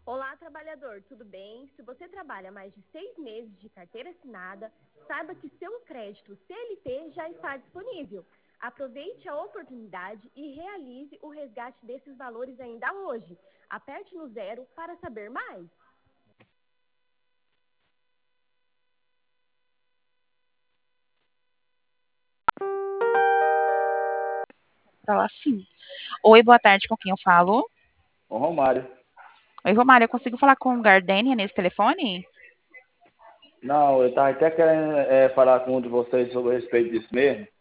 Olá, trabalhador, tudo bem? Se você trabalha mais de 6 meses de carteira assinada, saiba que seu crédito CLT já está disponível. Aproveite a oportunidade e realize o resgate desses valores ainda hoje. Aperte no 0 para saber mais. Fala assim. Oi, boa tarde, com quem eu falo? O Romário. Oi, Romário, eu consigo falar com o Gardênia nesse telefone? Não, eu estava até querendo falar com um de vocês sobre a respeito disso mesmo.